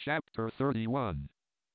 Chapter 31.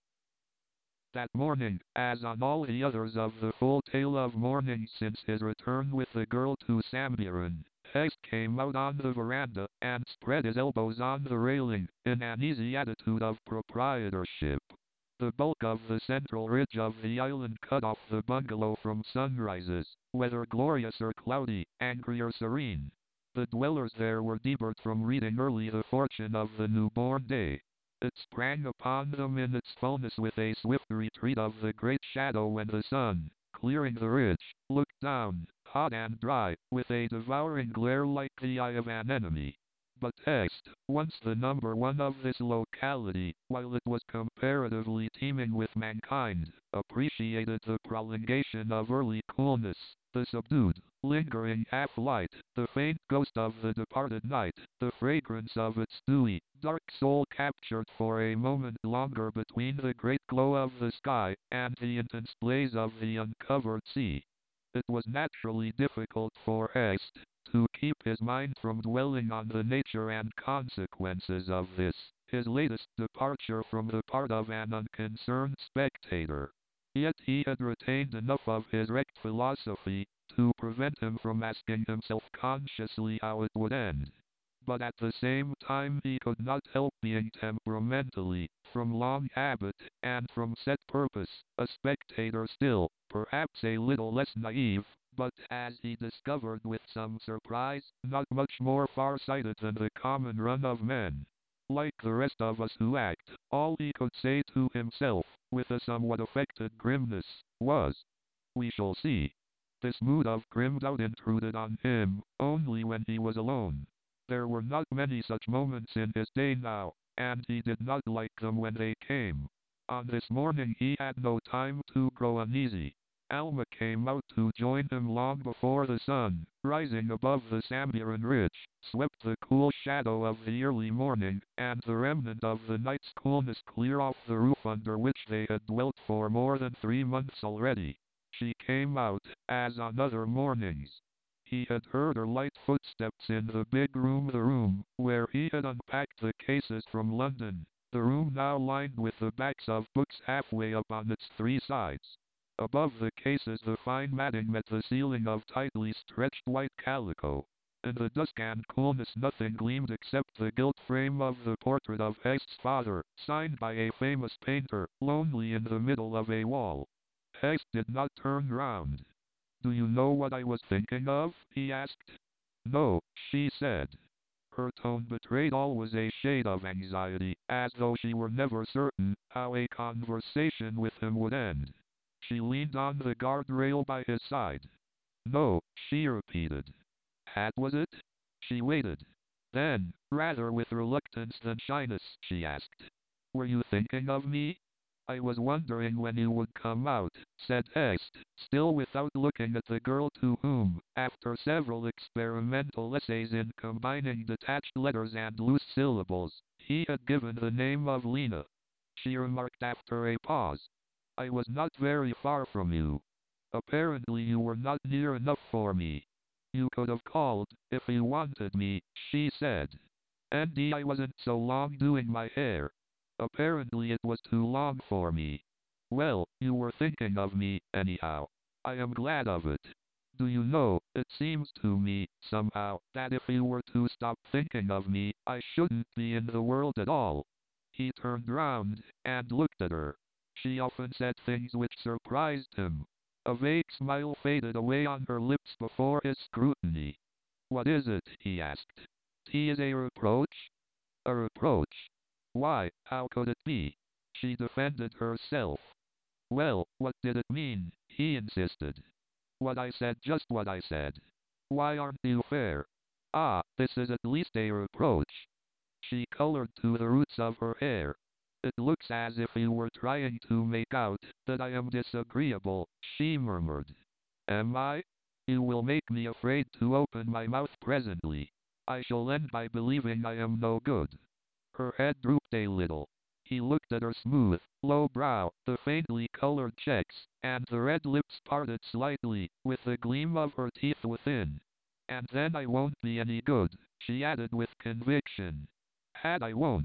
That morning, as on all the others of the full tale of mornings since his return with the girl to Samburan, Hest came out on the veranda and spread his elbows on the railing, in an easy attitude of proprietorship. The bulk of the central ridge of the island cut off the bungalow from sunrises, whether glorious or cloudy, angry or serene. The dwellers there were debarred from reading early the fortune of the newborn day. It sprang upon them in its fullness with a swift retreat of the great shadow when the sun, clearing the ridge, looked down, hot and dry, with a devouring glare like the eye of an enemy. But Hest, once the number one of this locality, while it was comparatively teeming with mankind, appreciated the prolongation of early coolness, the subdued, lingering half-light, the faint ghost of the departed night, the fragrance of its dewy, dark soul captured for a moment longer between the great glow of the sky and the intense blaze of the uncovered sea. It was naturally difficult for Hest to keep his mind from dwelling on the nature and consequences of this, his latest departure from the part of an unconcerned spectator. Yet he had retained enough of his wrecked philosophy to prevent him from asking himself consciously how it would end. But at the same time he could not help being temperamentally, from long habit, and from set purpose, a spectator still, perhaps a little less naive, but, as he discovered with some surprise, not much more far-sighted than the common run of men. Like the rest of us who act, all he could say to himself, with a somewhat affected grimness, was, "We shall see." This mood of grim doubt intruded on him only when he was alone. There were not many such moments in his day now, and he did not like them when they came. On this morning he had no time to grow uneasy. Alma came out to join him long before the sun, rising above the Samburan ridge, swept the cool shadow of the early morning and the remnant of the night's coolness clear off the roof under which they had dwelt for more than 3 months already. She came out, as on other mornings. He had heard her light footsteps in the big room, the room where he had unpacked the cases from London, the room now lined with the backs of books halfway up on its 3 sides. Above the cases the fine matting met the ceiling of tightly stretched white calico. In the dusk and coolness nothing gleamed except the gilt frame of the portrait of Hest's father, signed by a famous painter, lonely in the middle of a wall. Hest did not turn round. "Do you know what I was thinking of?" he asked. "No," she said. Her tone betrayed always a shade of anxiety, as though she were never certain how a conversation with him would end. She leaned on the guardrail by his side. "No," she repeated. "Hat was it?" She waited. Then, rather with reluctance than shyness, she asked, "Were you thinking of me?" "I was wondering when you would come out," said Hest, still without looking at the girl to whom, after several experimental essays in combining detached letters and loose syllables, he had given the name of Lena. She remarked after a pause, "I was not very far from you. Apparently you were not near enough for me. You could have called, if you wanted me," she said. "And I wasn't so long doing my hair. Apparently it was too long for me. Well, you were thinking of me, anyhow. I am glad of it. Do you know, it seems to me, somehow, that if you were to stop thinking of me, I shouldn't be in the world at all." He turned round, and looked at her. She often said things which surprised him. A vague smile faded away on her lips before his scrutiny. "What is it?" he asked. "Is a reproach?" "A reproach? Why, how could it be?" She defended herself. "Well, what did it mean?" he insisted. "What I said, just what I said. Why aren't you fair? Ah, this is at least a reproach." She colored to the roots of her hair. "It looks as if you were trying to make out that I am disagreeable," she murmured. "Am I? You will make me afraid to open my mouth presently. I shall end by believing I am no good." Her head drooped a little. He looked at her smooth, low brow, the faintly colored checks, and the red lips parted slightly, with the gleam of her teeth within. "And then I won't be any good," she added with conviction. "Had I won't.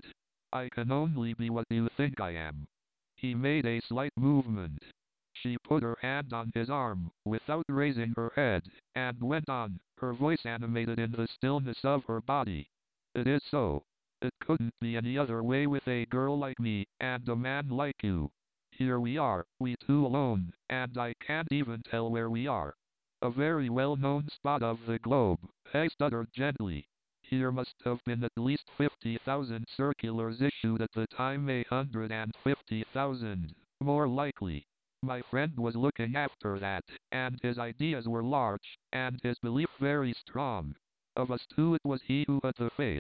I can only be what you think I am. He made a slight movement. She put her hand on his arm, without raising her head, and went on, her voice animated in the stillness of her body. It is so. It couldn't be any other way with a girl like me, and a man like you. Here we are, we two alone, and I can't even tell where we are. A very well-known spot of the globe, I stuttered gently. Here must have been at least 50,000 circulars issued at the time, 150,000, more likely. My friend was looking after that, and his ideas were large, and his belief very strong. Of us two it was he who had the faith.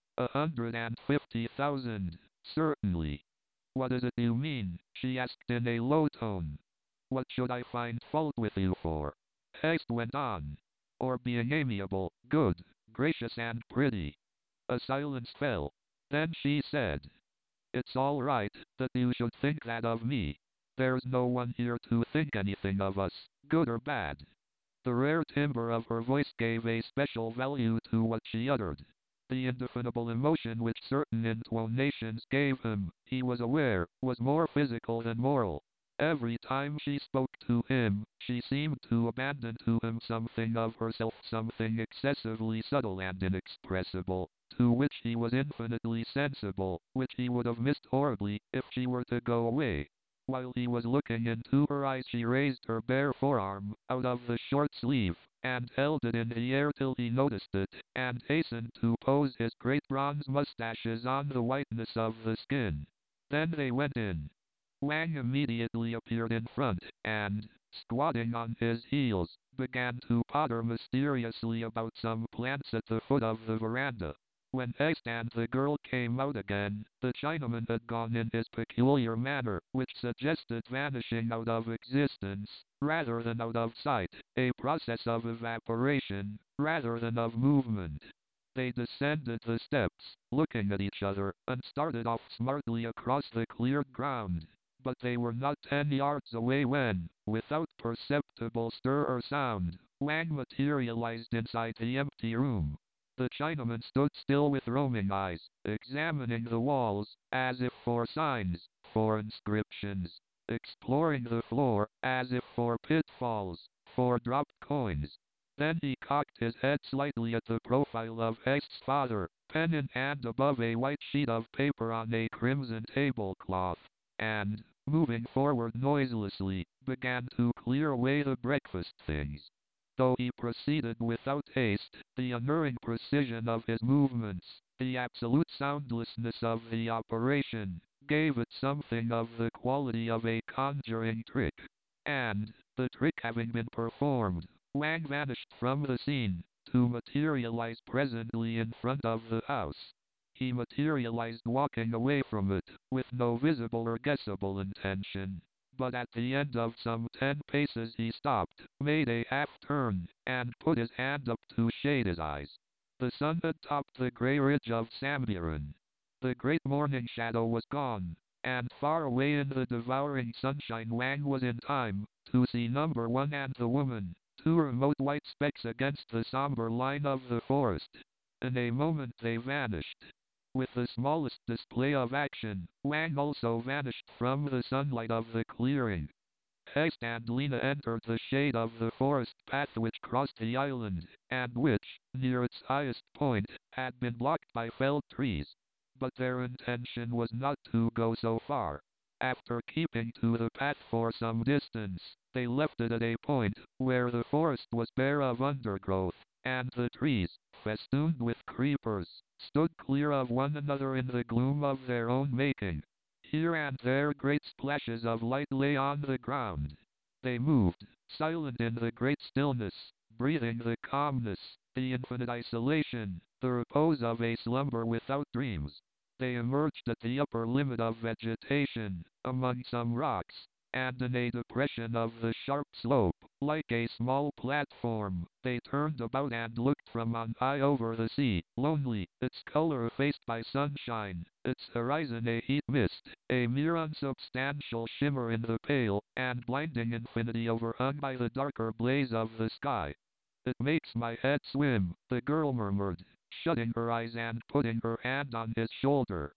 150,000, certainly. What is it you mean? She asked in a low tone. What should I find fault with you for? Heyst went on. Or being amiable, good, gracious and pretty. A silence fell. Then she said, it's all right that you should think that of me. There's no one here to think anything of us, good or bad. The rare timbre of her voice gave a special value to what she uttered. The indefinable emotion which certain intonations gave him, he was aware, was more physical than moral. Every time she spoke to him, she seemed to abandon to him something of herself, something excessively subtle and inexpressible, to which he was infinitely sensible, which he would have missed horribly if she were to go away. While he was looking into her eyes, she raised her bare forearm out of the short sleeve, and held it in the air till he noticed it, and hastened to pose his great bronze mustaches on the whiteness of the skin. Then they went in. Wang immediately appeared in front, and, squatting on his heels, began to potter mysteriously about some plants at the foot of the veranda. When Heyst and the girl came out again, the Chinaman had gone in his peculiar manner, which suggested vanishing out of existence, rather than out of sight, a process of evaporation, rather than of movement. They descended the steps, looking at each other, and started off smartly across the cleared ground. But they were not 10 yards away when, without perceptible stir or sound, Wang materialized inside the empty room. The Chinaman stood still with roaming eyes, examining the walls, as if for signs, for inscriptions, exploring the floor, as if for pitfalls, for dropped coins. Then he cocked his head slightly at the profile of Heyst's father, pen in hand above a white sheet of paper on a crimson tablecloth, and, moving forward noiselessly, began to clear away the breakfast things. Though he proceeded without haste, the unerring precision of his movements, the absolute soundlessness of the operation, gave it something of the quality of a conjuring trick. And, the trick having been performed, Wang vanished from the scene, to materialize presently in front of the house. He materialized walking away from it, with no visible or guessable intention. But at the end of some 10 paces he stopped, made a half-turn, and put his hand up to shade his eyes. The sun had topped the grey ridge of Sambiran. The great morning shadow was gone, and far away in the devouring sunshine Wang was in time to see number one and the woman, two remote white specks against the somber line of the forest. In a moment they vanished. With the smallest display of action, Wang also vanished from the sunlight of the clearing. Heyst and Lena entered the shade of the forest path which crossed the island, and which, near its highest point, had been blocked by felled trees. But their intention was not to go so far. After keeping to the path for some distance, they left it at a point where the forest was bare of undergrowth, and the trees, festooned with creepers, stood clear of one another in the gloom of their own making. Here and there great splashes of light lay on the ground. They moved, silent in the great stillness, breathing the calmness, the infinite isolation, the repose of a slumber without dreams. They emerged at the upper limit of vegetation, among some rocks, and in a depression of the sharp slope, like a small platform, they turned about and looked from on high over the sea, lonely, its color effaced by sunshine, its horizon a heat mist, a mere unsubstantial shimmer in the pale and blinding infinity overhung by the darker blaze of the sky. It makes my head swim, the girl murmured, shutting her eyes and putting her hand on his shoulder.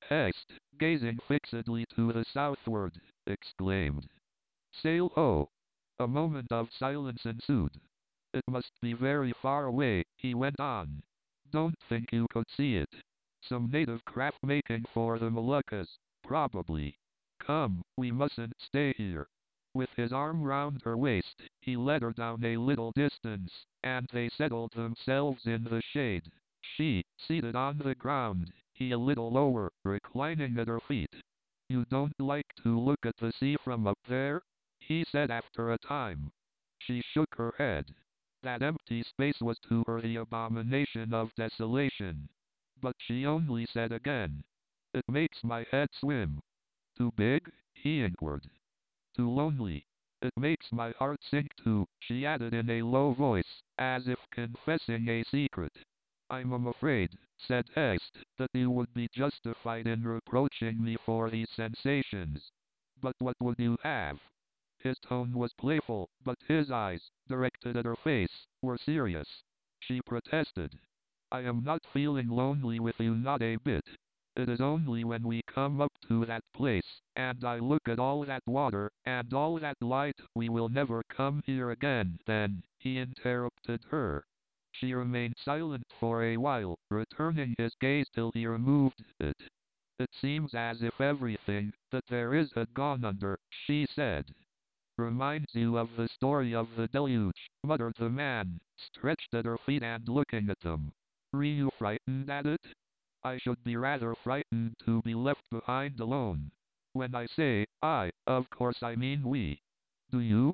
Hest, gazing fixedly to the southward, exclaimed, "Sail ho!" A moment of silence ensued. "It must be very far away," he went on. "Don't think you could see it. Some native craft making for the Moluccas, probably. Come, we mustn't stay here." With his arm round her waist, he led her down a little distance, and they settled themselves in the shade. She, seated on the ground, he a little lower, reclining at her feet. "You don't like to look at the sea from up there?" he said after a time. She shook her head. That empty space was to her the abomination of desolation. But she only said again, "It makes my head swim." "Too big?" he inquired. "Too lonely. It makes my heart sink too," she added in a low voice, as if confessing a secret. "I'm afraid," said Hest, "that you would be justified in reproaching me for these sensations. But what would you have?" His tone was playful, but his eyes, directed at her face, were serious. She protested. "I am not feeling lonely with you, not a bit. It is only when we come up to that place, and I look at all that water, and all that light, we will never come here again." "Then," he interrupted her. She remained silent for a while, returning his gaze till he removed it. "It seems as if everything that there is had gone under," she said. "Reminds you of the story of the deluge," muttered the man, stretched at her feet and looking at them. "Were you frightened at it?" "I should be rather frightened to be left behind alone. When I say I, of course I mean we. Do you?"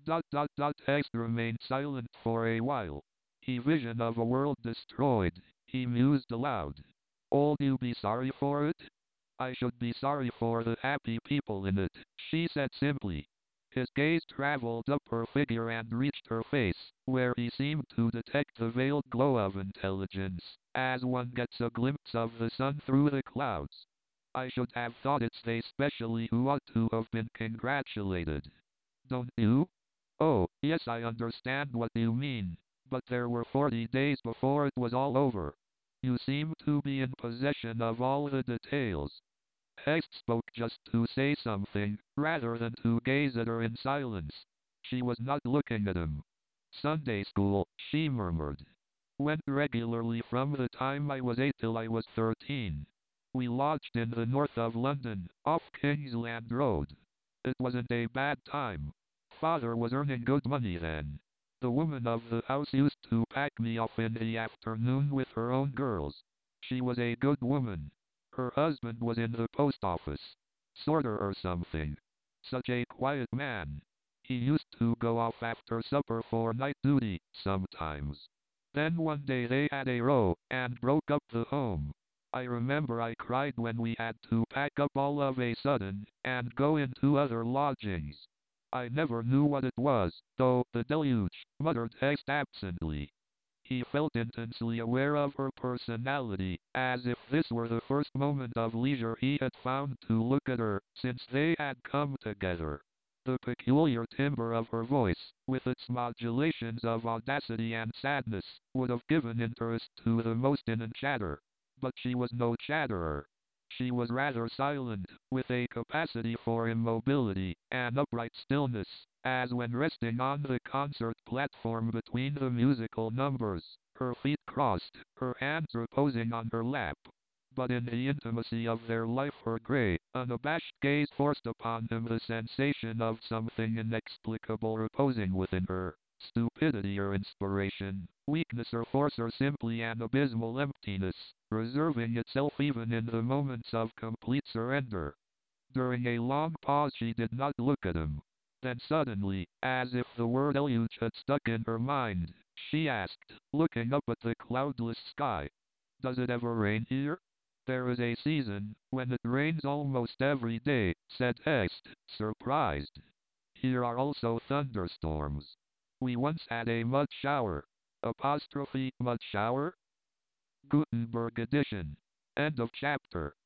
Hest remained silent for a while. He vision of a world destroyed, he mused aloud. "All you be sorry for it?" "I should be sorry for the happy people in it," she said simply. His gaze traveled up her figure and reached her face, where he seemed to detect the veiled glow of intelligence, as one gets a glimpse of the sun through the clouds. "I should have thought it's they specially who ought to have been congratulated. Don't you?" "Oh, yes, I understand what you mean. But there were 40 days before it was all over. You seem to be in possession of all the details." Hest spoke just to say something, rather than to gaze at her in silence. She was not looking at him. "Sunday school," she murmured. "Went regularly from the time I was 8 till I was 13. We lodged in the north of London, off Kingsland Road. It wasn't a bad time. Father was earning good money then. The woman of the house used to pack me off in the afternoon with her own girls. She was a good woman. Her husband was in the post office. Sorter or something. Such a quiet man. He used to go off after supper for night duty, sometimes. Then one day they had a row, and broke up the home. I remember I cried when we had to pack up all of a sudden, and go into other lodgings. I never knew what it was, though, the deluge," muttered Hest absently. He felt intensely aware of her personality, as if this were the first moment of leisure he had found to look at her, since they had come together. The peculiar timbre of her voice, with its modulations of audacity and sadness, would have given interest to the most in chatter. But she was no chatterer. She was rather silent, with a capacity for immobility, an upright stillness, as when resting on the concert platform between the musical numbers, her feet crossed, her hands reposing on her lap. But in the intimacy of their life her grey, unabashed gaze forced upon him the sensation of something inexplicable reposing within her. Stupidity or inspiration, weakness or force, or simply an abysmal emptiness, reserving itself even in the moments of complete surrender. During a long pause she did not look at him. Then suddenly, as if the word deluge had stuck in her mind, she asked, looking up at the cloudless sky, "Does it ever rain here?" "There is a season when it rains almost every day," said Hest, surprised. "Here are also thunderstorms. We once had a mud shower." Mud shower? Gutenberg edition. End of chapter.